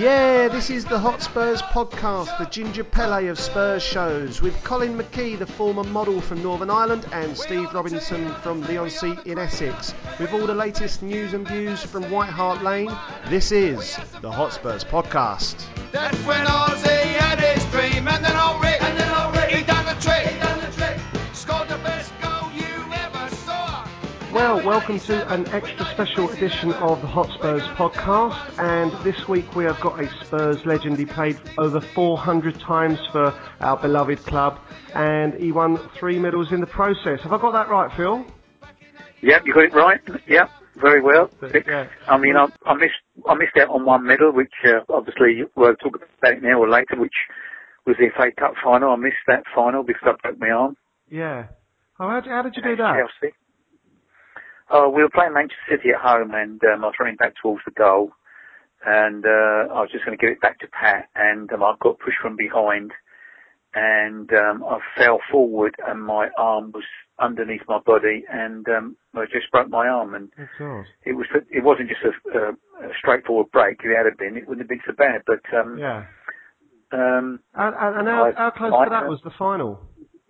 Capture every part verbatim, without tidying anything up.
Yeah, this is the Hot Spurs podcast, the Ginger Pele of Spurs shows, with Colin McKee, the former model from Northern Ireland, and Steve Robinson from Leigh-on-Sea in Essex. With all the latest news and views from White Hart Lane, this is the Hot Spurs podcast. That's when Ozzy had his dream, and then I'll Rick, and then I'll Rick, he done the trick, he done the trick, scored the best goal you ever saw. Well, welcome to an extra special edition of the Hot Spurs podcast, and this week we have got a Spurs legend. He played over four hundred times for our beloved club, and he won three medals in the process. Have I got that right, Phil? Yep, you got it right. Yep, very well. Yeah. I mean, I, I missed I missed out on one medal, which uh, obviously we'll talk about it now or later, which was the F A Cup final. I missed that final because I broke my arm. Yeah. Oh, how, how did you do that? Chelsea. Oh, we were playing Manchester City at home, and um, I was running back towards the goal, and uh, I was just going to give it back to Pat, and um, I got pushed from behind, and um, I fell forward, and my arm was underneath my body, and um, I just broke my arm. And oh, it was it wasn't just a, a, a straightforward break. If it had been, it wouldn't have been so bad. But um, yeah. Um, and and, and how, I, how close I, to that was the final?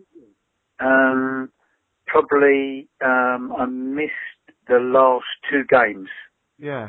Um, probably um, I missed the last two games. Yeah.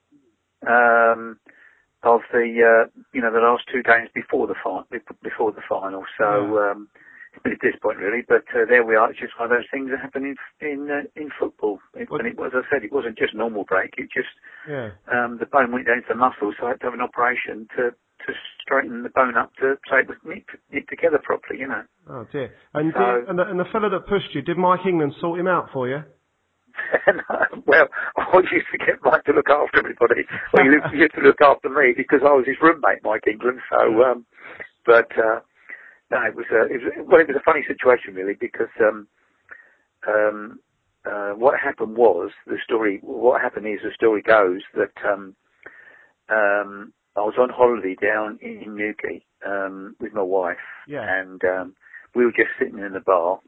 Um, of the uh, you know the last two games before the final, before the final. So Yeah. um, it's been a disappointment really, but uh, there we are. It's just one of those things that happen in in uh, in football. It, and it, as I said, it wasn't just normal break. It just Yeah. um, the bone went down to the muscle, so I had to have an operation to. to straighten the bone up to so it was knit, knit together properly, you know. Oh dear. And, So, did, and, the, and the fella that pushed you, did Mike England sort him out for you? no, well, I used to get Mike to look after everybody. Well, he used- he used to look after me because I was his roommate, Mike England. So, um, but uh, no, it was, a, it was well, it was a funny situation really because um, um, uh, what happened was the story. What happened is the story goes that um, um, I was on holiday down in Newquay um, with my wife, Yeah. and um, we were just sitting in the bar,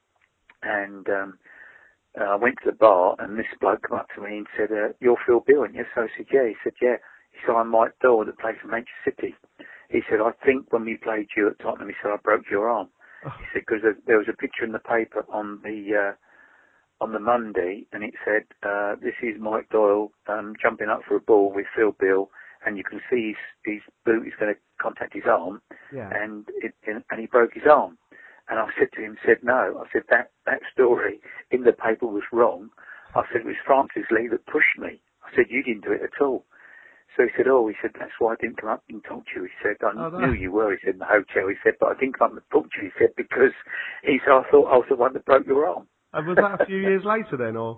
and um, uh, I went to the bar, and this bloke came up to me and said, uh, "You're Phil Beale, aren't you?" So I said, "Yeah." He said, "Yeah." He said, "I'm Mike Doyle that plays for Manchester City." He said, "I think when we played you at Tottenham," he said, "I broke your arm." Oh. He said, "Because there, there was a picture in the paper on the uh, on the Monday, and it said, uh, this is Mike Doyle um, jumping up for a ball with Phil Beale, and you can see his, his boot is going to contact his arm, Yeah. and it, and he broke his arm." And I said to him, said, "No." I said, that, that story in the paper was wrong. I said, "It was Francis Lee that pushed me." I said, "You didn't do it at all." So he said, "Oh," he said, "that's why I didn't come up and talk to you." He said, "I Oh, knew that- you were," he said, "in the hotel." He said, "But I didn't come up and talk to you." He said, "Because," he said, "I thought I was the one that broke your arm." And was that a few years later then, or?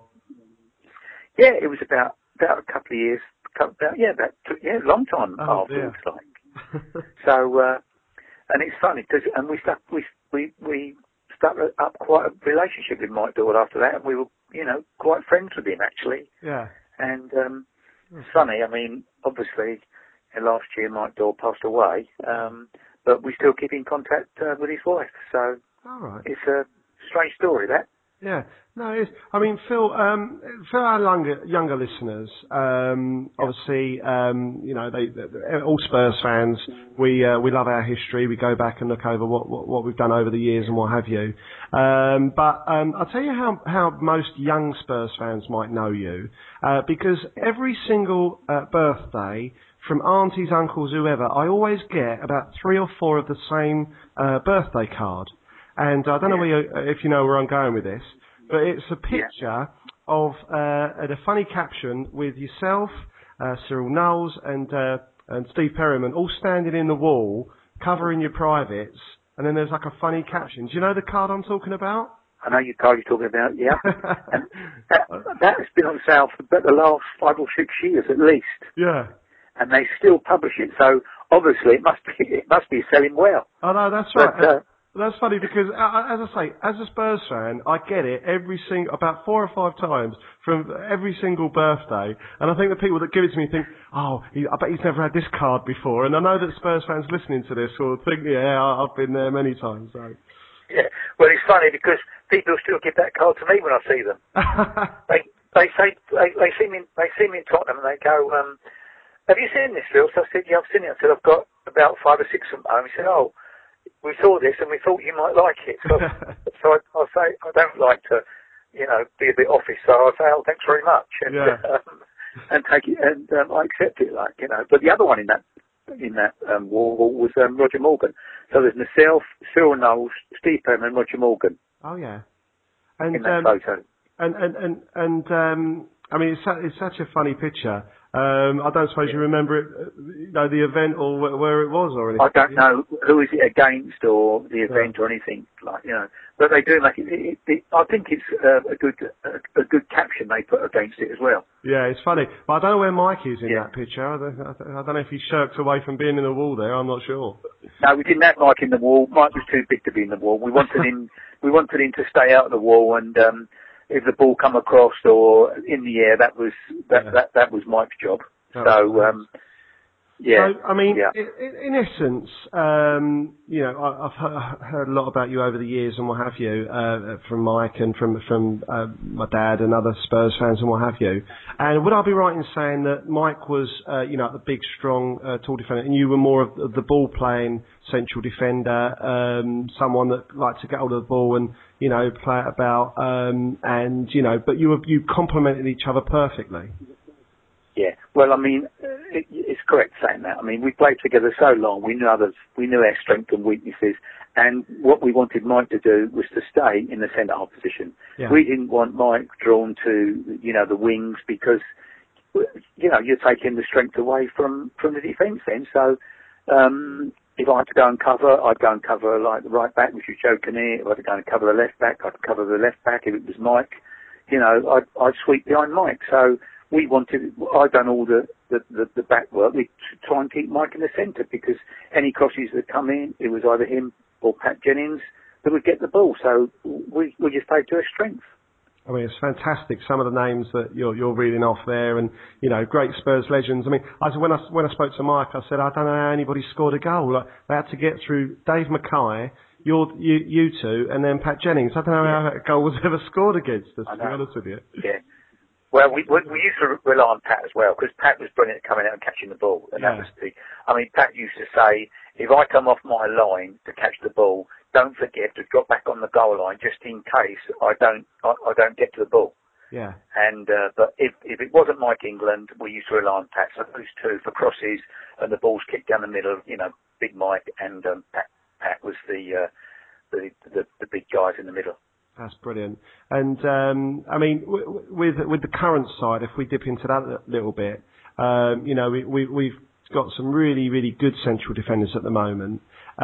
Yeah, it was about about a couple of years. About, yeah, about yeah, a long time Oh, after. dear. Looks like. So, uh, and it's funny because, and we stuck, we we we stuck up quite a relationship with Mike Doyle after that, and we were, you know, quite friends with him actually. Yeah. And um, it's funny. I mean, obviously, uh, last year Mike Doyle passed away, um, but we still keep in contact uh, with his wife. So All right. it's a strange story that. Yeah, no, it is. I mean, Phil, um, for our younger, younger listeners, um, obviously, um, you know, they, they, all Spurs fans, we uh, we love our history. We go back and look over what, what, what we've done over the years and what have you. Um, but um, I'll tell you how, how most young Spurs fans might know you, uh, because every single uh, birthday, from aunties, uncles, whoever, I always get about three or four of the same uh, birthday card. And I don't know where you, if you know where I'm going with this, but it's a picture Yeah. of uh, and a funny caption with yourself, uh, Cyril Knowles, and uh, and Steve Perryman all standing in the wall, covering your privates, and then there's like a funny caption. Do you know the card I'm talking about? I know you card you're talking about, yeah. And that, that has been on sale for about the last five or six years at least. Yeah. And they still publish it, so obviously it must be it must be selling well. Oh no, that's But, right. uh, That's funny because, uh, as I say, as a Spurs fan, I get it every single, about four or five times from every single birthday. And I think the people that give it to me think, oh, he, I bet he's never had this card before. And I know that Spurs fans listening to this will think, yeah, I've been there many times. So. Yeah, well, it's funny because people still give that card to me when I see them. they they say they, they see me they see me in Tottenham and they go, um, have you seen this, Phil? So I said, yeah, I've seen it. I said, I've got about five or six from home. He said, oh, we saw this and we thought you might like it. So, so I, I say, I don't like to, you know, be a bit office. So I say, oh, thanks very much. And, Yeah. um, and take it, and um, I accept it, like, you know. But the other one in that, in that um, wall was um, Roger Morgan. So there's myself, Cyril Knowles, Steve Perman and Roger Morgan Oh yeah. And in that um, photo. and and and, and um, I mean, it's, su- it's such a funny picture. Um, I don't suppose Yeah. you remember it, uh, you know, the event or wh- where it was or anything. I don't know who is it against or the event Yeah. or anything, like, you know. But they do make it. it, it I think it's uh, a good a, a good caption they put against it as well. Yeah, it's funny. But I don't know where Mike is in Yeah. that picture. I don't, I don't I don't know if he shirked away from being in the wall there. I'm not sure. No, we didn't have Mike in the wall. Mike was too big to be in the wall. We wanted him. We wanted him to stay out of the wall, and um, if the ball come across or in the air, that was that Yeah. that, that was Mike's job. That so was um, yeah, So, I mean, yeah. in, in essence, um, you know, I, I've heard, heard a lot about you over the years and what have you, uh, from Mike and from from uh, my dad and other Spurs fans and what have you. And would I be right in saying that Mike was, uh, you know, the big, strong, uh, tall defender, and you were more of the, the ball-playing central defender, um, someone that liked to get hold of the ball and, you know, play it about, um, and you know, but you were, you complemented each other perfectly. Yeah, well, I mean, it, it's correct saying that. I mean, we played together so long, we knew others, we knew our strengths and weaknesses, and what we wanted Mike to do was to stay in the centre-half position. Yeah. We didn't want Mike drawn to, you know, the wings because, you know, you're taking the strength away from, from the defence then. So, um, if I had to go and cover, I'd go and cover like the right back, which was Joe Kinnear. If I had to go and cover the left back, I'd cover the left back. If it was Mike, you know, I'd, I'd sweep behind Mike. So, we wanted, I'd done all the, the, the, the back work. We try and keep Mike in the centre because any crosses that come in, it was either him or Pat Jennings that would get the ball. So we, we just played to our strength. I mean, it's fantastic. Some of the names that you're you're reading off there, and you know, great Spurs legends. I mean, I when I when I spoke to Mike, I said I don't know how anybody scored a goal. Like, they had to get through Dave Mackay, your you you two, and then Pat Jennings. I don't know Yeah. how a goal was ever scored against us. I To be know. honest with you. Yeah. Well, we, we we used to rely on Pat as well because Pat was brilliant at coming out and catching the ball, and Yeah. that was the. I mean, Pat used to say, if I come off my line to catch the ball, don't forget to drop back on the goal line just in case I don't I, I don't get to the ball. Yeah. And uh, but if if it wasn't Mike England, we used to rely on Pat. So those two for crosses and the balls kicked down the middle. You know, Big Mike and um, Pat. Pat was the, uh, the the the big guys in the middle. That's brilliant. And um, I mean, w- w- with with the current side, if we dip into that a little bit, um, you know, we, we we've got some really really good central defenders at the moment.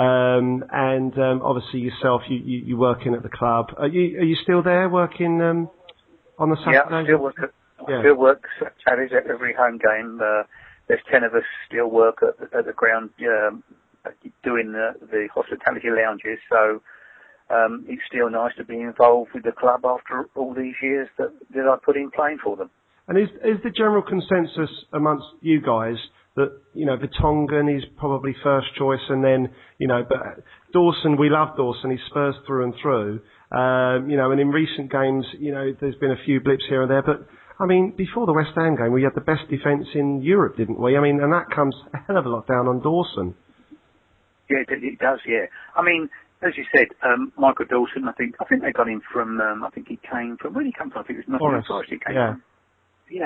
Um, and um, obviously yourself, you, you you working at the club. Are you are you still there working um, on the Saturdays? Yeah, I still work. At, Yeah. I still work Saturdays at every home game. Uh, there's ten of us still work at, at the ground um, doing the, the hospitality lounges. So. Um, it's still nice to be involved with the club after all these years that, that I put in playing for them. And is is the general consensus amongst you guys that, you know, Vertonghen is probably first choice, and then, you know, but Dawson, we love Dawson, he's Spurs through and through. Um, you know, and in recent games, you know, there's been a few blips here and there, but I mean, before the West Ham game, we had the best defence in Europe, didn't we? I mean, and that comes a hell of a lot down on Dawson. Yeah, it, it does. Yeah, I mean. As you said, um, Michael Dawson, I think I think they got him from, um, I think he came from, where did he come from? I think it was Nottingham Forest, Forest he came yeah. from. Yeah.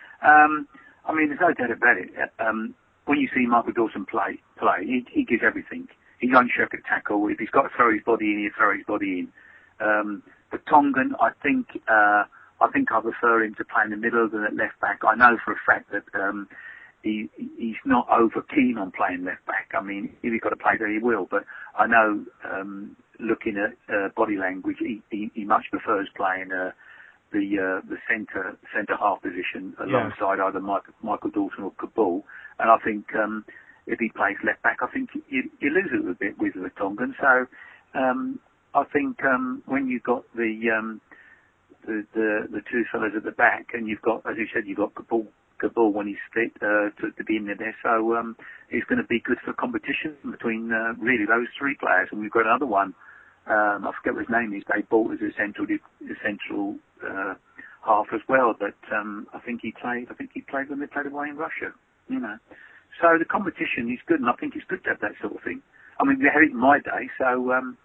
Um, I mean, there's no doubt about it. Um, when you see Michael Dawson play, play, he, he gives everything. He's unsure at tackle. If he's got to throw his body in, he'll throw his body in. Um, but Tongan, I think, uh, I think I prefer him to play in the middle than at left back. I know for a fact that, um, He, he's not over keen on playing left back. I mean, if he's got to play there, he will. But I know, um, looking at uh, body language, he, he, he much prefers playing uh, the uh, the centre centre half position alongside yeah. either Mike, Michael Dawson or Kabul. And I think um, if he plays left back, I think you, you lose it a bit with the Tongan. So um, I think um, when you've got the, um, the the the two fellas at the back, and you've got, as you said, you've got Kabul. Kabul when he's fit uh, to, to be in there. So um, it's going to be good for competition between uh, really those three players. And we've got another one. Um, I forget what his name is. They bought as a central essential uh, half as well. But um, I think he played. I think he played when they played away in Russia. You know, so the competition is good, and I think it's good to have that sort of thing. I mean, we had it in my day, so um,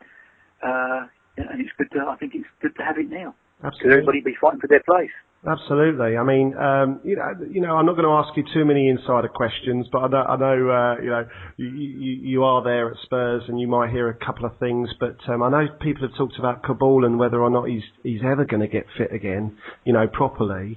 uh, and it's good to. I think it's good to have it now. Absolutely. Everybody be fighting for their place. Absolutely. I mean, um, you know, you know, I'm not going to ask you too many insider questions, but I know, I know uh, you know, you, you, you are there at Spurs, and you might hear a couple of things. But um, I know people have talked about Kabul and whether or not he's he's ever going to get fit again, you know, properly.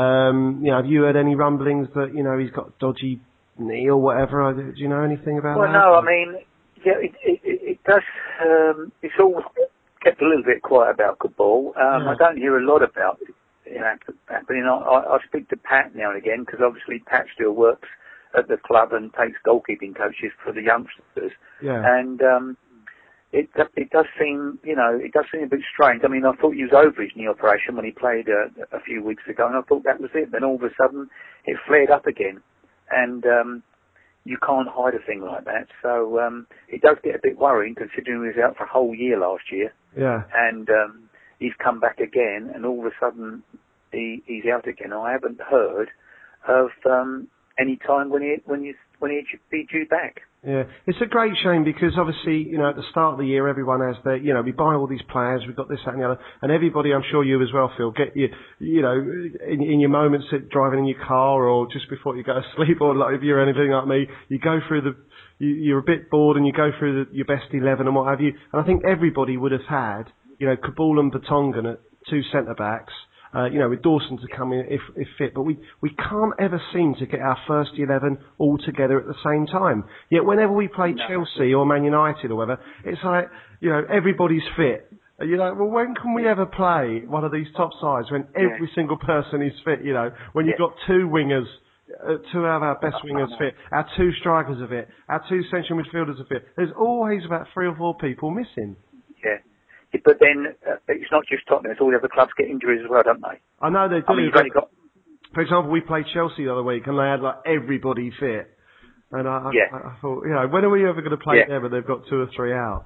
Um, you know, have you heard any rumblings that you know he's got dodgy knee or whatever? Do you know anything about well, that? Well, no, I mean, yeah, it it, it, it does. Um, it's all kept a little bit quiet about Kabul. Um, yeah. I don't hear a lot about it. You know, happening. I, I speak to Pat now and again because obviously Pat still works at the club and takes goalkeeping coaches for the youngsters. Yeah. And um, it it does seem, you know, it does seem a bit strange. I mean, I thought he was over his knee operation when he played uh, a few weeks ago, and I thought that was it. Then all of a sudden, it flared up again, and um, you can't hide a thing like that. So um, it does get a bit worrying considering he was out for a whole year last year. Yeah. And um, he's come back again, and all of a sudden he, he's out again. I haven't heard of um, any time when he when he when he should be due back. Yeah, it's a great shame because obviously, you know, at the start of the year, everyone has their, you know, we buy all these players, we've got this, that and the other, and everybody, I'm sure you as well, Phil, get you, you know, in, in your moments at driving in your car or just before you go to sleep, or like if you're anything like me, you go through the, you, you're a bit bored and you go through the, your best eleven and what have you, and I think everybody would have had, you know, Kabul and Vertonghen at two centre-backs, Uh, you know, with Dawson to come in if, if fit, but we, we can't ever seem to get our first eleven all together at the same time. Yet whenever we play No. Chelsea or Man United or whatever, it's like, you know, everybody's fit. And you're like, well, when can we ever play one of these top sides when every Yeah. single person is fit, you know, when you've Yeah. got two wingers, uh, two of our best wingers fit, our two strikers are fit, our two central midfielders are fit. There's always about three or four people missing. Yeah. But then uh, it's not just Tottenham; it's all the other clubs get injuries as well, don't they? I know they do. I mean, you've only got. For example, we played Chelsea the other week and they had like everybody fit. And I, Yeah. I, I thought, you know, when are we ever going to play Yeah. them and they've got two or three out?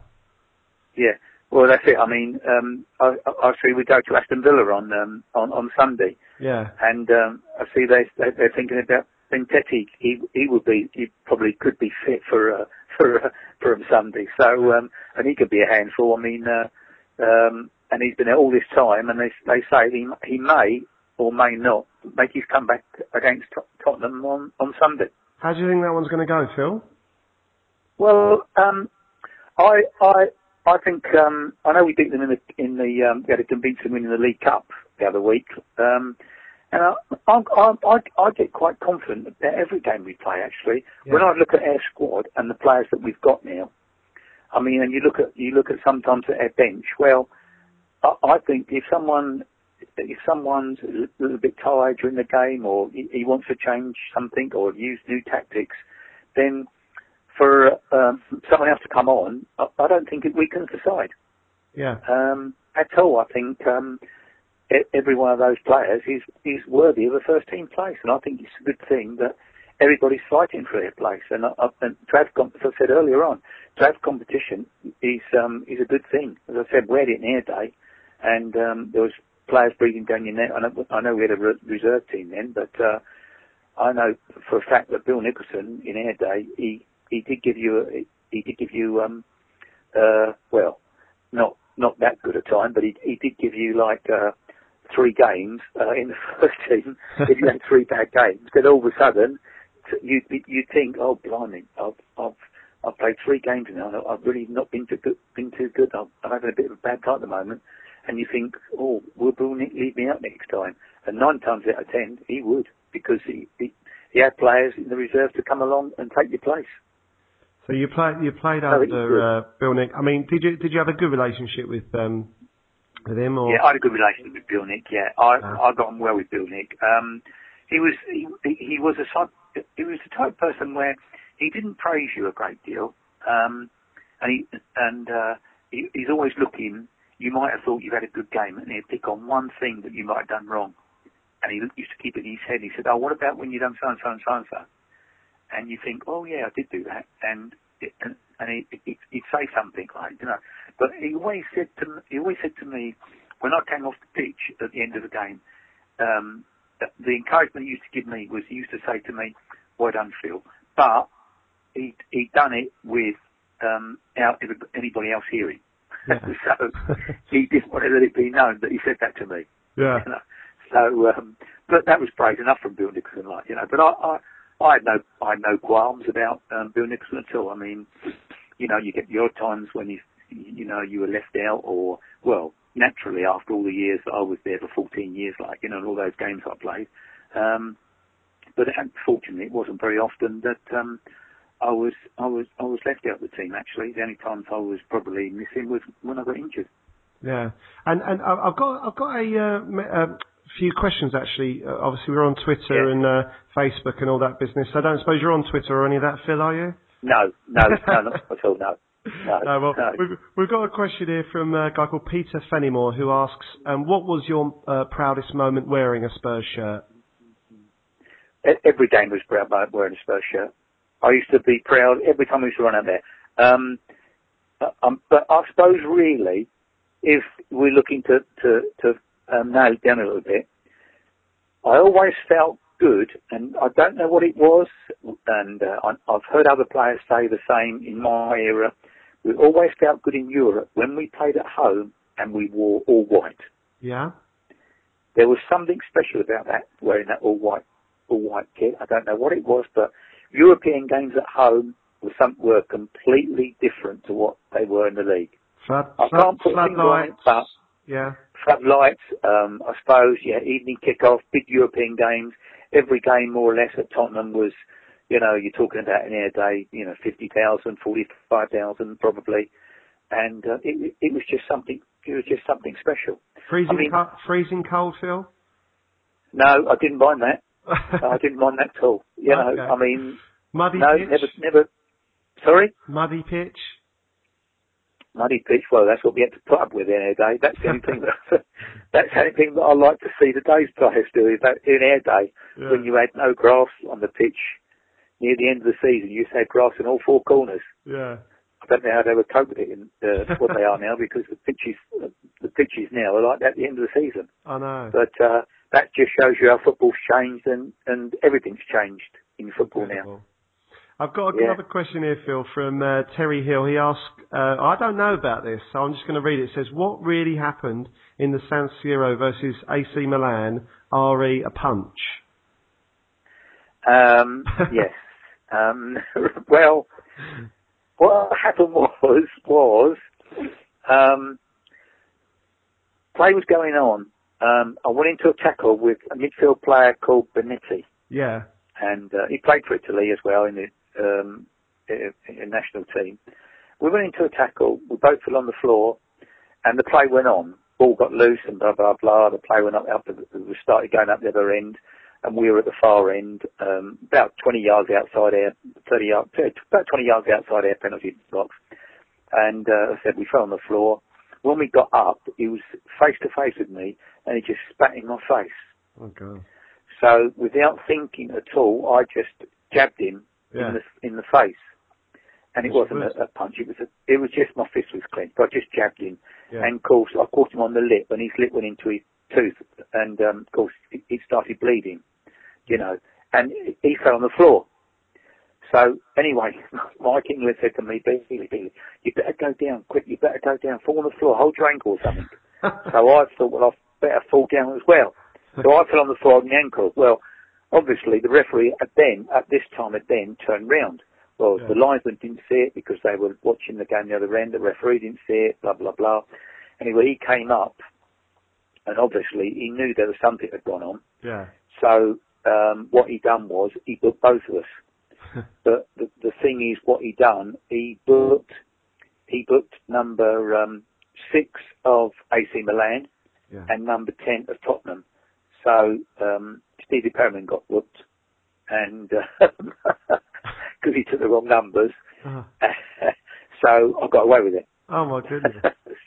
Yeah. Well, that's it. I mean, um, I, I I see we go to Aston Villa on um, on on Sunday, Yeah. and um, I see they they- they're thinking about Bentetti. He he would be he probably could be fit for uh, for uh, for Sunday. So um, and he could be a handful. I mean. Uh, Um, and he's been there all this time, and they they say he he may or may not make his comeback against Tot- Tottenham on, on Sunday. How do you think that one's going to go, Phil? Well, um, I I I think um, I know we beat them in the in the um, we had a convincing win in the League Cup the other week, um, and I I, I I I get quite confident about every game we play. Actually, Yeah. when I look at our squad and the players that we've got now. I mean, and you look at you look at sometimes at our bench. Well, I, I think if someone if someone's a little bit tired during the game, or he, he wants to change something or use new tactics, then for um, someone else to come on, I, I don't think it weakens the side Yeah. um, at all. I think um, e- every one of those players is is worthy of a first team place, and I think it's a good thing that everybody's fighting for their place. And, uh, and to have, as I said earlier on, to have competition is um, is a good thing. As I said, we had it in our day, and um, there was players breathing down your neck. I know, I know we had a re- reserve team then, but uh, I know for a fact that Bill Nicholson in our day, he, he did give you a, he did give you um uh well not not that good a time, but he he did give you like uh, three games uh, in the first team. If you had three bad games, then all of a sudden you you think, oh blimey, I've I've I've played three games now. And I've really not been too good. Been too good. I'm, I'm having a bit of a bad time at the moment. And you think, oh, will Bill leave me out next time? And nine times out of ten, he would, because he he, he had players in the reserve to come along and take your place. So you played you played So he's under uh, Bill Nick. I mean, did you did you have a good relationship with um with him? Or? Yeah, I had a good relationship with Bill Nick. Yeah, I Oh. I got on well with Bill Nick. Um, he was he he was a type he was the type of person where he didn't praise you a great deal, um, and he and uh, he, he's always looking. You might have thought you had a good game, and he'd pick on one thing that you might have done wrong, and he used to keep it in his head. He said, "Oh, what about when you done so and so and so and so?" And you think, "Oh yeah, I did do that," and it, and, and he, he, he'd say something like, you know. But he always said to me, he always said to me when I came off the pitch at the end of the game, um, the, the encouragement he used to give me was he used to say to me, well done, Phil. But he he done it with um, out anybody else hearing. Yeah. So he didn't want to let it be known that he said that to me. Yeah. You know? So, um, but that was praise enough from Bill Nicholson, like, you know. But I, I, I had no, I had no qualms about um, Bill Nicholson at all. I mean, you know, you get the odd times when you, you know, you were left out, or well, naturally after all the years that I was there for fourteen years, like, you know, and all those games I played. Um, but unfortunately, it wasn't very often that um, I was, I was, I was left out of the team. Actually, the only times I was probably missing was when I got injured. Yeah, and and I- I've got I've got a. Uh, me- uh, few questions actually. Uh, obviously, we're on Twitter Yeah. and uh, Facebook and all that business. I don't suppose you're on Twitter or any of that, Phil, are you? No, no, no, not at all. No, no. No, well, no. We've, we've got a question here from a guy called Peter Fenimore who asks, um, "What was your uh, proudest moment wearing a Spurs shirt?" E- Every game was proud by wearing a Spurs shirt. I used to be proud every time we used to run out there. Um, uh, um, but I suppose really, if we're looking to to, to um, nail it down a little bit, I always felt good, and I don't know what it was, and uh, I, I've heard other players say the same in my era. We always felt good in Europe when we played at home and we wore all white. Yeah. There was something special about that, wearing that all white, all white kit. I don't know what it was, but European games at home were some were completely different to what they were in the league. Flood, I flood, can't put a flood finger on it, lights. but Yeah. floodlights, um, I suppose, yeah, evening kick-off, big European games. Every game, more or less, at Tottenham was, you know, you're talking about an air day, you know, fifty thousand, forty-five thousand probably. And uh, it, it was just something, it was just something special. Freezing, I mean, co- freezing cold, Phil? no, I didn't mind that. I didn't mind that at all. You Okay. know, I mean, Muddy no, pitch? never, never, sorry? Muddy pitch? Muddy pitch, well, that's what we had to put up with in air day. That's the only thing that, that's the only thing that I like to see the days players do, is that in air day, Yeah. when you had no grass on the pitch, near the end of the season, you used to have grass in all four corners. Yeah. I don't know how they would cope with it in uh, what they are now, because the pitches, uh, the pitches now are like that at the end of the season. I know. But uh, that just shows you how football's changed, and, and everything's changed in football now. Incredible. I've got Yeah. another question here, Phil, from uh, Terry Hill. He asked, uh, I don't know about this, so I'm just going to read it. It says, what really happened in the San Siro versus A C Milan? R E a punch? Um, yes. Um, well, what happened was, was um, play was going on. Um, I went into a tackle with a midfield player called Benetti. Yeah. And uh, he played for Italy as well in the um, in, in national team. We went into a tackle. We both fell on the floor, and the play went on. Ball got loose and blah blah blah. The play went up. up we started going up the other end, and we were at the far end, um, about twenty yards outside our thirty yards, about twenty yards outside our penalty box. And uh, I said we fell on the floor. When we got up, he was face to face with me, and he just spat in my face. Oh, God. So without thinking at all, I just jabbed him Yeah. in the in the face, and it Which wasn't was- a, a punch. It was a, it was just my fist was clenched. I just jabbed him, Yeah. and of course I caught him on the lip, and his lip went into his tooth, and um, of course it, it started bleeding, you know, and he fell on the floor. So anyway, Mike England said to me, Billy, Billy, you better go down quick. You better go down, fall on the floor, hold your ankle or something. So I thought, well, I better fall down as well. So I fell on the floor on the ankle. Well, obviously the referee at then, at this time at then, turned round. Well, Yeah. the linesman didn't see it because they were watching the game the other end. The referee didn't see it, blah, blah, blah. Anyway, he came up, and obviously he knew there was something had gone on. Yeah. So um, what he done was he booked both of us. But the, the thing is, what he done, he booked, he booked number um, six of A C Milan Yeah. and number ten of Tottenham. So um, Stevie Perriman got booked, and because he took the wrong numbers, Uh, so I got away with it. oh, my goodness.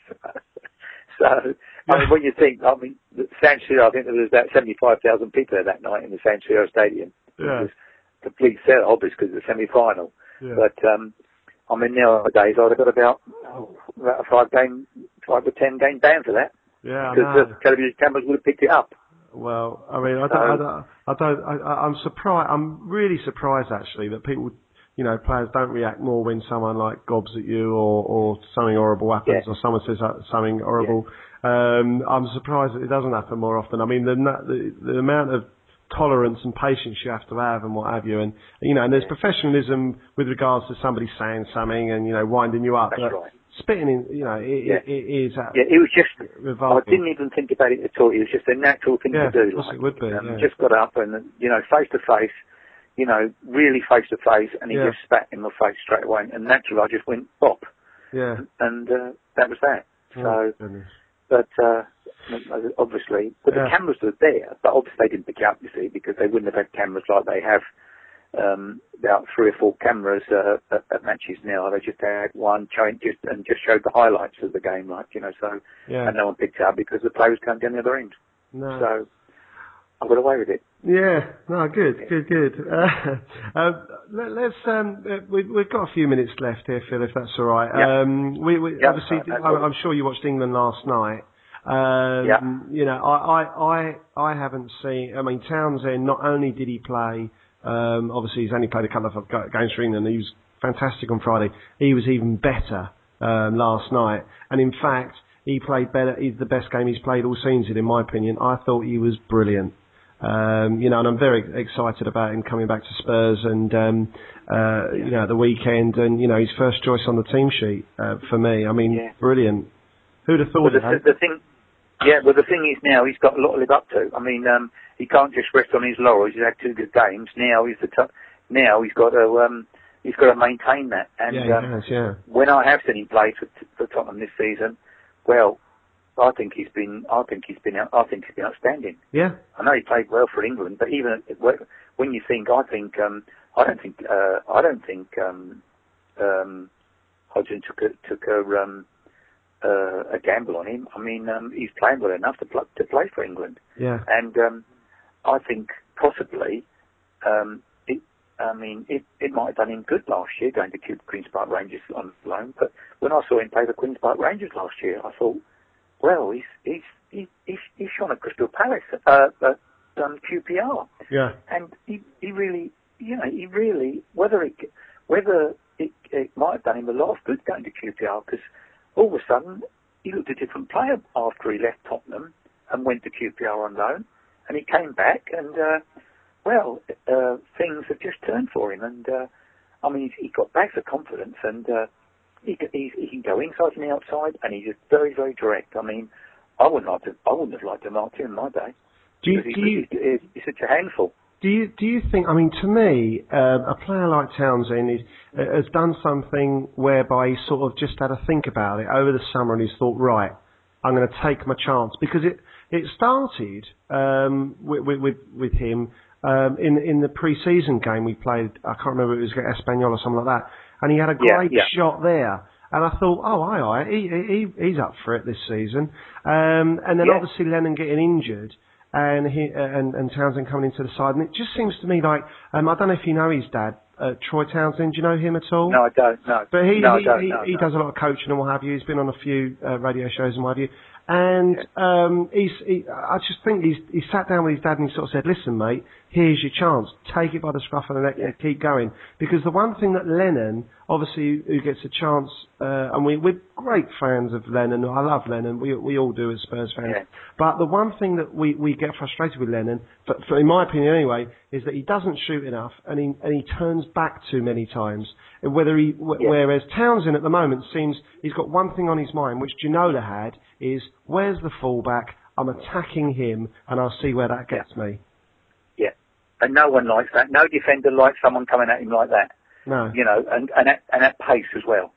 So, I mean, when you think, I mean, the San Siro, I think there was about seventy-five thousand people there that night in the San Siro Stadium. Yeah. It was complete set, obviously, because it's the semi-final. Yeah. But, um, I mean, nowadays, I'd have got about, oh, about a five game, five or ten game ban for that. Yeah, I Because know. the television cameras would have picked it up. Well, I mean, I don't, I don't, I don't I, I'm surprised. I'm really surprised actually that people, you know, players don't react more when someone like gobs at you or, or something horrible happens yeah. or someone says something horrible. Yeah. Um, I'm surprised that it doesn't happen more often. I mean, the, the, the amount of tolerance and patience you have to have and what have you, and you know, and there's professionalism with regards to somebody saying something and you know winding you up. That's but right. Spitting in, you know, it, yeah. it, it is. Yeah, it was just. revolting. I didn't even think about it at all. It was just a natural thing yeah, to do. Of course like, it would be. um, Yeah. Just got up and you know, face to face, you know, really face to face, and he Yeah. just spat in my face straight away. And naturally, I just went pop. Yeah. And uh, that was that. Oh, so, goodness. but uh, obviously, but Yeah. the cameras were there, but obviously they didn't pick up, you see, because they wouldn't have had cameras like they have. Um, about three or four cameras uh, at, at matches now. They just had one change just and just showed the highlights of the game, like you know. So Yeah. and no one picked it up because the players came down the other end. No. So I got away with it. Yeah, no, good, good, good. Uh, uh, let, let's. Um, uh, we, we've got a few minutes left here, Phil, if that's all right. Yeah. Um, we, we Yeah, obviously, no, no I'm, I'm sure you watched England last night. Um, Yeah. You know, I, I, I, I haven't seen. I mean, Townsend. Not only did he play, um, obviously he's only played a couple of ga- games for England. He was fantastic on Friday. He was even better um, last night, and in fact, he played better. He's the best game he's played all season, in my opinion. I thought he was brilliant. Um, you know, and I'm very excited about him coming back to Spurs and, um, uh, you know, at the weekend and, you know, his first choice on the team sheet, uh, for me. I mean, Yeah. brilliant. Who'd have thought Well, it? the, the thing, yeah. Well, the thing is now he's got a lot to live up to. I mean, um, he can't just rest on his laurels. He's had two good games. Now he's the top. Now he's got to um, he's got to maintain that. And Yeah, he um, has, yeah. when I have seen him play for, for Tottenham this season, well, I think he's been. I think he's been. I think he's been outstanding. Yeah. I know he played well for England, but even when you think, I think, um, I don't think, uh, I don't think um, um, Hodgson took a took a, um, uh, a gamble on him. I mean, um, he's playing well enough to play to play for England, Yeah. and um, I think possibly, um, it. I mean, it, it might have done him good last year going to Queen's Park Rangers on loan. But when I saw him play the Queen's Park Rangers last year, I thought, well, he's he's he, he's he's shone at Crystal Palace, uh, at um, Q P R, Yeah. and he he really, you know, he really whether it whether it, it might have done him a lot of good going to Q P R because all of a sudden he looked a different player after he left Tottenham and went to Q P R on loan, and he came back and uh, well, uh, things have just turned for him, and uh, I mean he got back the confidence and. Uh, He can, he, he can go inside and outside, and he's just very, very direct. I mean, I wouldn't like to. I wouldn't have liked to mark him in my day. Do you, Because do he, you, he, he, he's such a handful. do you, do you think, I mean, to me, uh, a player like Townsend is, uh, has done something whereby he sort of just had to think about it over the summer and he's thought, right, I'm going to take my chance. Because it, it started um, with, with, with, with him um, in, in the pre-season game we played, I can't remember if it was against Espanyol or something like that, and he had a great Yeah, yeah. shot there. And I thought, oh, aye, aye, he, he, he's up for it this season. Um, and then Yeah. obviously Lennon getting injured and he and, and Townsend coming into the side. And it just seems to me like, um, I don't know if you know his dad, uh, Troy Townsend. Do you know him at all? No, I don't. No, But he no, he, I don't. he, No, he no. does a lot of coaching and what have you. He's been on a few uh, radio shows and what have you. And um, he's he, I just think he's he sat down with his dad and he sort of said, "Listen, mate, here's your chance. Take it by the scruff of the neck Yeah. and keep going." Because the one thing that Lennon, obviously, who gets a chance, uh, and we we're great fans of Lennon. I love Lennon. We we all do as Spurs fans. Yeah. But the one thing that we, we get frustrated with Lennon, but for, in my opinion anyway, is that he doesn't shoot enough and he and he turns back too many times. And whether he, w- Yeah. whereas Townsend at the moment seems he's got one thing on his mind, which Ginola had, is where's the fullback? I'm attacking him, and I'll see where that gets me. Yeah, and no one likes that. No defender likes someone coming at him like that. No. You know, and and at, and at pace as well.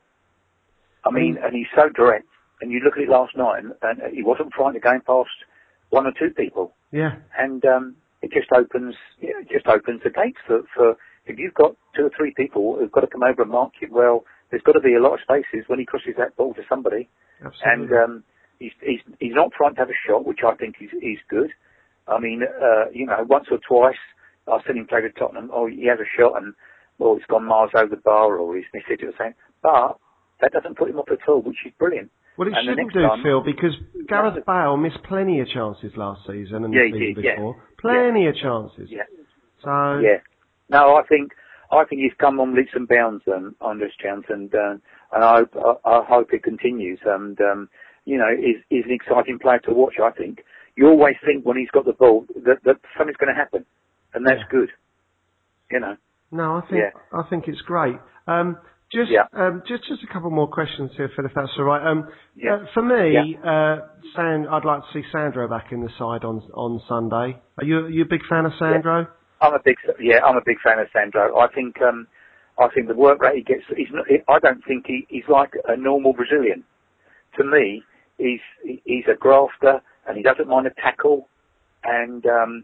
I mean, Mm. and he's so direct. And you look at it last night, and, and he wasn't frightened of going past one or two people. Yeah. And um, it just opens, yeah, it just opens the gates for, for if you've got two or three people who've got to come over and mark you. Well, there's got to be a lot of spaces when he crosses that ball to somebody. Absolutely. And um, he's he's he's not frightened to have a shot, which I think is is good. I mean, uh, you know, once or twice I've seen him play with Tottenham. Oh, he has a shot, and well, it's gone miles over the bar, or he's missed it or something. But that doesn't put him off at all, which is brilliant. Well, it and the shouldn't next do, time, Phil, because Gareth No. Bale missed plenty of chances last season and Yeah, the he season did, yeah. before. Plenty of chances. Yeah. So Yeah. No, I think I think he's come on leaps and bounds um, on this chance, and uh, and I, I I hope it continues. And um, you know, he's, he's an exciting player to watch. I think you always think when he's got the ball that, that something's going to happen, and that's Yeah. good. You know. No, I think Yeah. I think it's great. Um, just, Yeah. um, just, just a couple more questions here, Phil, if that's all right. Um, Yeah. uh, for me, Yeah. uh, San, I'd like to see Sandro back in the side on on Sunday. Are you, are you a big fan of Sandro? I'm a big yeah, I'm a big fan of Sandro. I think um, I think the work rate he gets. He's not, I don't think he, he's like a normal Brazilian. To me, he's he's a grafter and he doesn't mind a tackle, and um,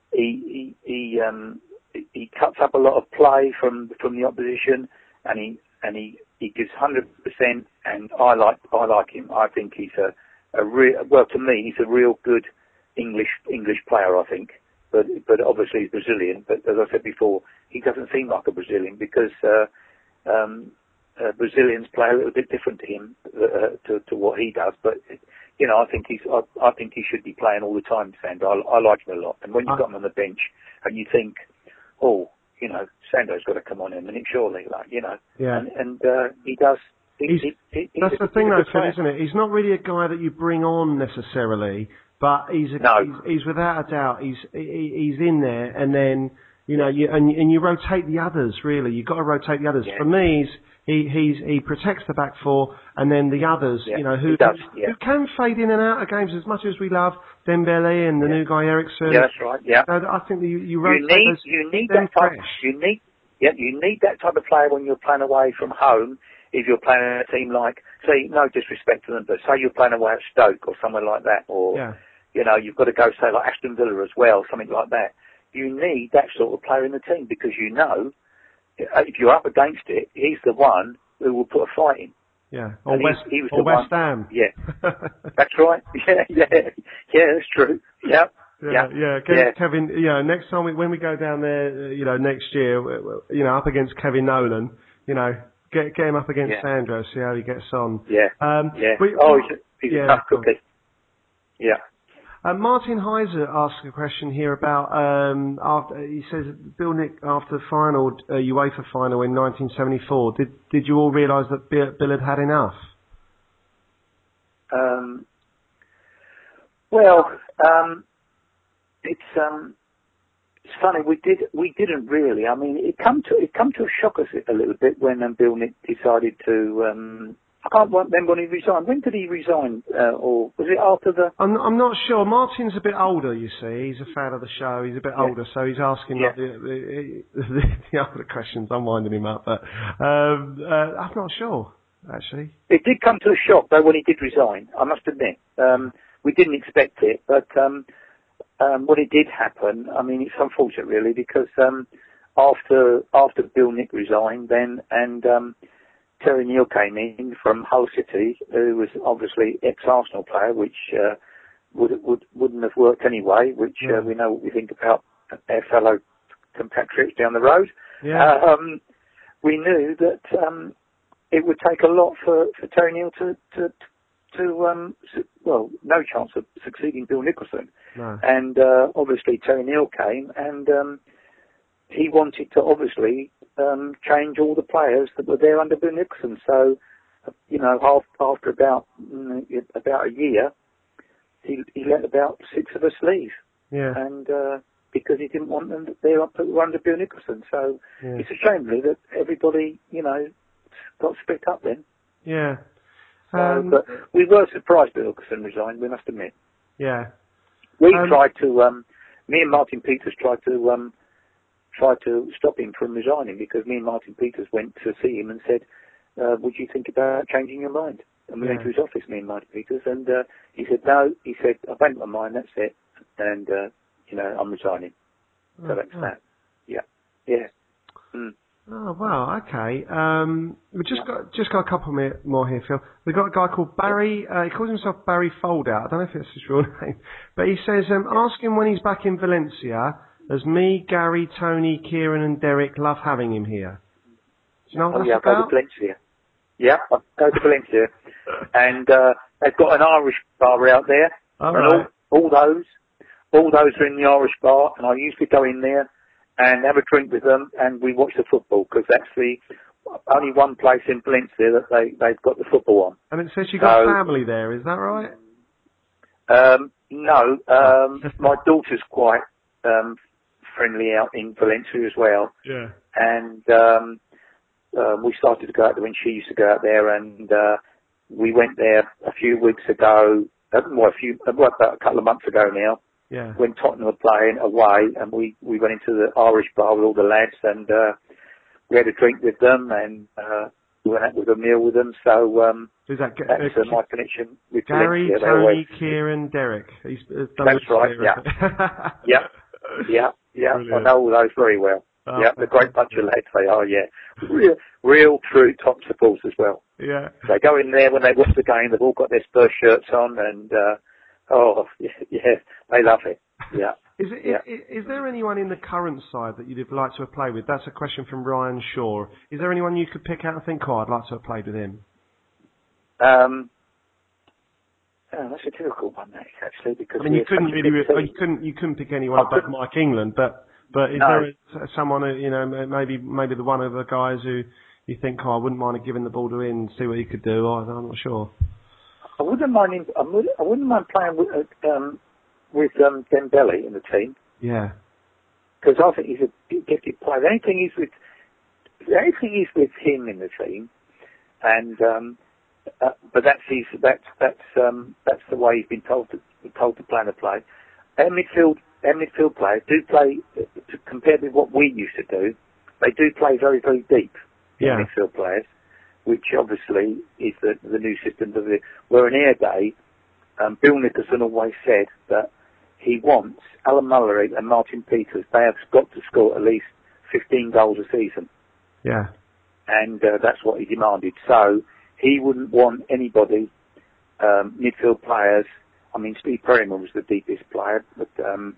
he he he, um, he cuts up a lot of play from from the opposition, and he and he, he gives one hundred percent. And I like I like him. I think he's a a real well to me he's a real good English English player. I think. But but obviously he's Brazilian. But as I said before, he doesn't seem like a Brazilian because uh, um, uh, Brazilians play a little bit different to him uh, to to what he does. But you know, I think he's I, I think he should be playing all the time, Sandro. I, I like him a lot. And when you've got him on the bench and you think, oh, you know, Sandro's got to come on in a minute, surely, like you know, Yeah. and and uh, he does. He, He's, he, he, that's he's a, the thing, he's a though, good Phil, player. isn't it? He's not really a guy that you bring on necessarily, but he's a, No. he's, he's without a doubt he's he, he's in there, and then you know you and, and you rotate the others. Really, you've got to rotate the others. Yeah. For me, he's, he he's he protects the back four, and then the others, Yeah, you know, who he does, yeah. who can fade in and out of games as much as we love Dembele and the Yeah. new guy Ericsson. Yeah, that's right. Yeah. So I think that you, you You rotate need those, you need them that type. fresh. You need yeah you need that type of player when you're playing away from home. If you're playing a team like, say, no disrespect to them, but say you're playing away at Stoke or somewhere like that, or Yeah. you know you've got to go say like Aston Villa as well, something like that. You need that sort of player in the team because you know if you're up against it, he's the one who will put a fight in. Yeah. Or And he- West he was or the West one- Ham. Yeah, that's right. Yeah, yeah, yeah, that's true. Yeah. Yeah, yeah, Ke- yeah. Kevin. You know, next time we, when we go down there, uh, you know, next year, w- w- you know, up against Kevin Nolan, you know, get get him up against Yeah. Sandro, see how he gets on. Yeah. Um, Yeah. we- oh, he's a, he's yeah, a tough go on. cookie. Yeah. Uh, Martin Heiser asked a question here about. Um, after he says, Bill Nick, after the final uh, UEFA final in nineteen seventy-four, did did you all realise that Bill, Bill had had enough? Um, well, um, it's um, it's funny. We did we didn't really. I mean, it come to it come to shock us a little bit when um, Bill Nick decided to. Um, I can't remember when he resigned. When did he resign? Uh, or was it after the? I'm I'm not sure. Martin's a bit older, you see. He's a fan of the show. He's a bit Yeah. older, so he's asking Yeah. like the, the, the, the older questions. I'm winding him up, but um, uh, I'm not sure actually. It did come to a shock though when he did resign. I must admit, um, we didn't expect it, but um, um, when it did happen, I mean, it's unfortunate really because um, after after Bill Nick resigned, then and um, Terry Neal came in from Hull City, who was obviously ex-Arsenal player, which uh, would, would wouldn't have worked anyway. Which Yeah. uh, we know what we think about our fellow compatriots down the road. Yeah. Um, we knew that. Um, It would take a lot for, for Terry Neal to, to, to um, su- well, no chance of succeeding Bill Nicholson. No. And uh, obviously Terry Neal came and um, he wanted to obviously um, change all the players that were there under Bill Nicholson. So, you know, half, after about mm, about a year, he, he let about six of us leave. Yeah. And uh, because he didn't want them there up under Bill Nicholson. So Yeah. it's a shame really that everybody, you know, got split up then. Yeah. So, Um, but we were surprised Bill Nicholson resigned, we must admit. yeah. We Um, tried to, um, me and Martin Peters tried to um, try to stop him from resigning because me and Martin Peters went to see him and said, uh, would you think about changing your mind? And we Yeah. went to his office, me and Martin Peters, and uh, he said, no, he said, I've made my mind, that's it. And, uh, you know, I'm resigning. So Oh, that's oh. that. Yeah. Yeah. Mm. Oh wow, okay. Um, we just got just got a couple mi- more here, Phil. We've got a guy called Barry. Uh, he calls himself Barry Foldout. I don't know if it's his real name, but he says, um, "Ask him when he's back in Valencia. As me, Gary, Tony, Kieran, and Derek love having him here." Do you know what Oh that's yeah, I go to about? Valencia. Yeah, I go to Valencia, and uh, they've got an Irish bar out there, All and right. all, all those, all those are in the Irish bar, and I usually go in there and have a drink with them, and we watch the football because that's the only one place in Valencia that they they've got the football on. And it says you got So, family there. Is that right? Um, no, um, my daughter's quite um, friendly out in Valencia as well, Yeah. and um, uh, we started to go out there when she used to go out there, and uh, we went there a few weeks ago, uh, well, a few, uh, well, about a couple of months ago now, Yeah. when Tottenham were playing away, and we, we went into the Irish bar with all the lads, and uh, we had a drink with them, and uh, we went out with a meal with them. So um, Who's that? G- that's uh, uh, my connection with Gary, Valencia. They Tony, always, Kieran, Derek. He's, uh, done That's this right, here. yeah. yeah, yeah, yeah. Brilliant. I know all those very well. Oh, yeah, the great bunch of lads they are. Yeah, real, real true top supporters as well. Yeah. They go in there when they watch the game. They've all got their Spurs shirts on, and uh, oh yeah, yeah, they love it. Yeah. Is, it, yeah. is, is there anyone in the current side that you'd have liked to have played with? That's a question from Ryan Shaw. Is there anyone you could pick out and think, oh, I'd like to have played with him? Um, oh, that's a difficult one, that is, actually, because I mean, you we're couldn't such a really, big team. you couldn't, you couldn't pick anyone I above couldn't. Mike England, but but is No. there someone, who, you know, maybe maybe the one of the guys who you think, oh, I wouldn't mind giving the ball to him and see what he could do? Oh, I'm not sure. I wouldn't mind. Him, I, would, I wouldn't mind playing with uh, um, with um, Dembele in the team, Yeah. because I think he's a gifted player. The only thing is with the only thing is with him in the team, and um, uh, but that's his, that's that's um, that's the way he's been told to told to plan to play. Our midfield, our midfield players do play uh, to, compared with what we used to do. They do play very very deep. Yeah. Midfield players, which obviously is the the new system of the. Where in our day, um, Bill Nicholson always said that he wants Alan Mullery and Martin Peters. They have got to score at least fifteen goals a season. Yeah. And uh, that's what he demanded. So he wouldn't want anybody, um, midfield players. I mean, Steve Perryman was the deepest player, but um,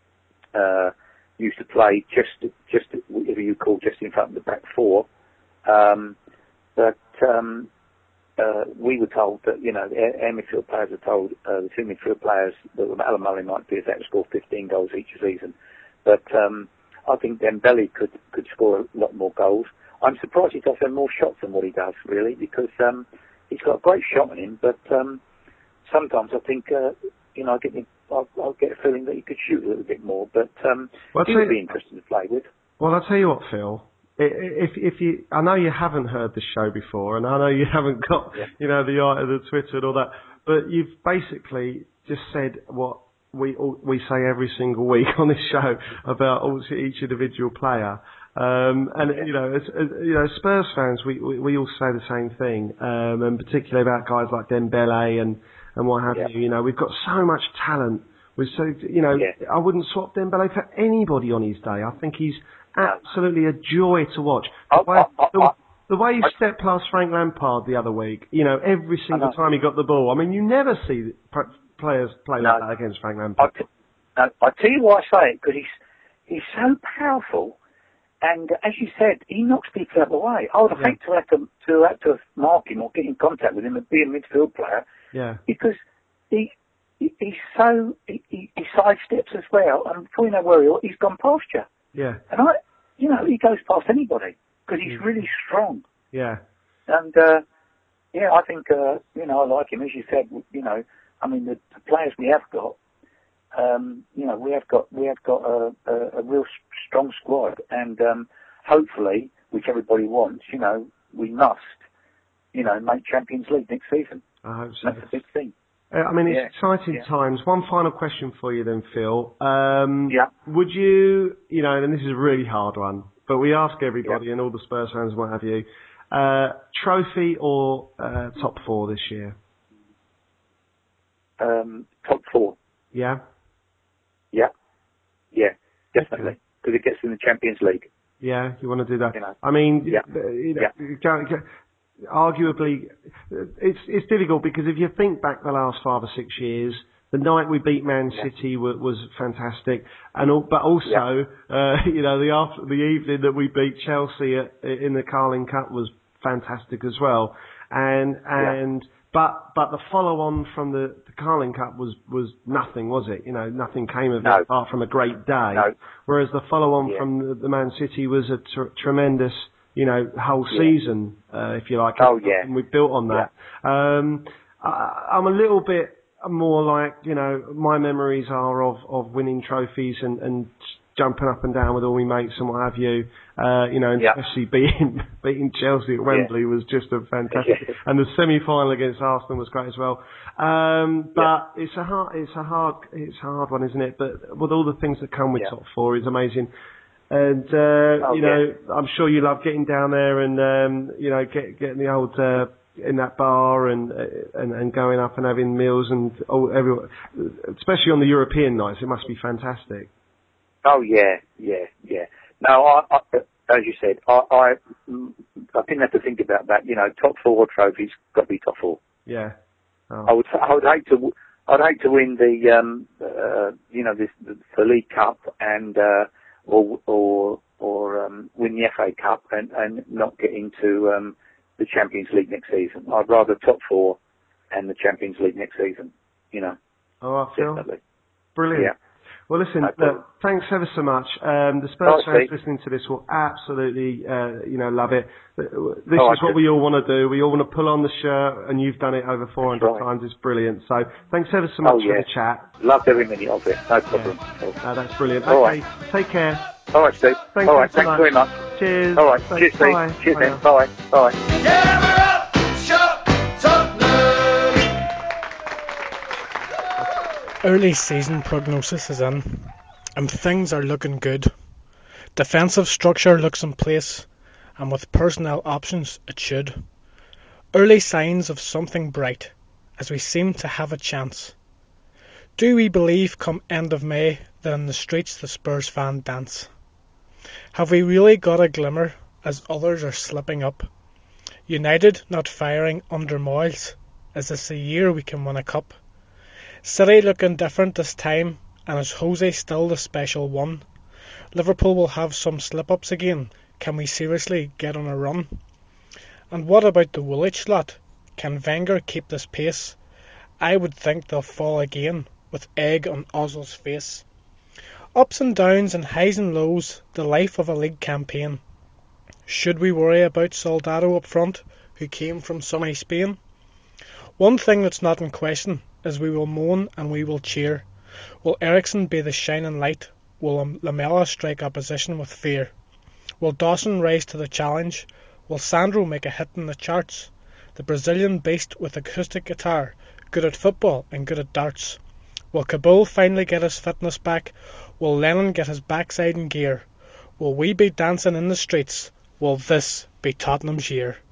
uh, used to play just, just whatever you call just in front of the back four. Um, but um, uh, we were told that, you know, our, our midfield players were told, uh, the two midfield players that Alan Mullery might be, is that score fifteen goals each season. But um, I think Dembele could could score a lot more goals. I'm surprised he doesn't have more shots than what he does, really, because um, he's got a great shot in him. But um, sometimes I think, uh, you know, I get I I get a feeling that he could shoot a little bit more. But um, Well, he I'll would tell be you- interesting to play with. Well, I'll tell you what, Phil. I- i- If if you, I know you haven't heard the show before, and I know you haven't got, Yeah. you know, the art of the Twitter and all that, but you've basically just said what we all, we say every single week on this show about all, each individual player. Um, and Yeah. you know, as, as you know, Spurs fans, we, we we all say the same thing, um, and particularly about guys like Dembele and and what have Yeah. you. You know, we've got so much talent. We're so, you know, Yeah. I wouldn't swap Dembele for anybody on his day. I think he's absolutely a joy to watch. The I- way, I- I- the, the way he I- stepped past Frank Lampard the other week, you know, every single know. time he got the ball. I mean, you never see p- players play like No. that against Frank I Lampard. t- no, I tell you why I say it, because he's he's so powerful, and as you said, he knocks people out of the way. I would have Yeah. hated to have to to have to mark him or get in contact with him and be a midfield player, Yeah, because he, he he's so he, he, he sidesteps as well, and before you know where he, he's gone past you. yeah, And I, you know, he goes past anybody because he's Mm. really strong. yeah, And uh, yeah, I think uh, you know I like him, as you said. You know, I mean the, the players we have got. Um, you know, we have got we have got a, a, a real s- strong squad, and um, hopefully, which everybody wants, you know, we must, you know, make Champions League next season. I hope so. That's a big thing. Uh, I mean, it's Yeah, exciting yeah. times. One final question for you then, Phil. Um, Yeah. Would you, you know, and this is a really hard one, but we ask everybody and all the Spurs fans and what have you, uh, trophy or uh, top four this year? Um, top four. Yeah? Yeah, yeah, definitely, because it gets in the Champions League. Yeah, you want to do that? You know. I mean, Yeah. you know, Yeah. you can't- you- arguably, it's it's difficult because if you think back the last five or six years, the night we beat Man Yeah. City was, was fantastic, and al- but also, uh, you know, the after the evening that we beat Chelsea at, in the Carling Cup was fantastic as well. And and Yeah. but but the follow on from the, the Carling Cup was, was nothing, was it? You know, nothing came of No. it apart from a great day. No. Whereas the follow on Yeah. from the, the Man City was a tr- tremendous, you know, whole Yeah. season, uh, if you like. Oh, yeah. And we've built on that. Um, I, I'm a little bit more like, you know, my memories are of, of winning trophies and, and jumping up and down with all my mates and what have you. Uh, you know, and Yeah. especially beating, beating Chelsea at Wembley was just a fantastic, Yeah. and the semi-final against Arsenal was great as well. Um, but Yeah. it's a hard, it's a hard, it's a hard one, isn't it? But with all the things that come with Yeah. top four, it's amazing. And, uh, Oh, you know, yeah. I'm sure you love getting down there and, um, you know, get, getting the old, uh, in that bar and, uh, and, and going up and having meals and all, everyone, especially on the European nights, it must be fantastic. Oh yeah, yeah, yeah. No, I, I as you said, I, I, I didn't have to think about that. You know, top four trophies got to be top four. Yeah. Oh. I would, I would hate to, I'd hate to win the, um, uh, you know, this the, the League Cup and uh, or or or um, win the F A Cup and and not get into um, the Champions League next season. I'd rather top four and the Champions League next season. You know. All right, Phil. Definitely. Brilliant. Yeah. Well, listen, No problem. look, thanks ever so much. Um, the Spurs Oh, I fans see. listening to this will absolutely, uh, you know, love it. This Oh, is I what see. we all want to do. We all want to pull on the shirt, and you've done it over four hundred That's right. times. It's brilliant. So thanks ever so much Oh, for yeah. the chat. Loved every minute of it. No problem. Yeah. No, that's brilliant. All Okay, right. take care. All right, Steve. Thanks All ever right. so Thanks much. very much. Cheers. All right. Thanks. Cheers, Steve. Bye. Cheers, Bye then. now. Bye. Bye. Yeah, we're up, shut, Tottenham. Early season prognosis is in, and things are looking good. Defensive structure looks in place, and with personnel options it should. Early signs of something bright, as we seem to have a chance. Do we believe come end of May that in the streets the Spurs fan dance? Have we really got a glimmer as others are slipping up? United not firing under Moyes, is this the year we can win a cup? City looking different this time, and is Jose still the special one? Liverpool will have some slip-ups again. Can we seriously get on a run? And what about the Woolwich lot? Can Wenger keep this pace? I would think they'll fall again, with egg on Ozil's face. Ups and downs and highs and lows, the life of a league campaign. Should we worry about Soldado up front, who came from sunny Spain? One thing that's not in question is we will moan and we will cheer. Will Eriksen be the shining light? Will Lamela strike opposition with fear? Will Dawson rise to the challenge? Will Sandro make a hit in the charts? The Brazilian beast with acoustic guitar, good at football and good at darts. Will Kabul finally get his fitness back? Will Lennon get his backside in gear? Will we be dancing in the streets? Will this be Tottenham's year?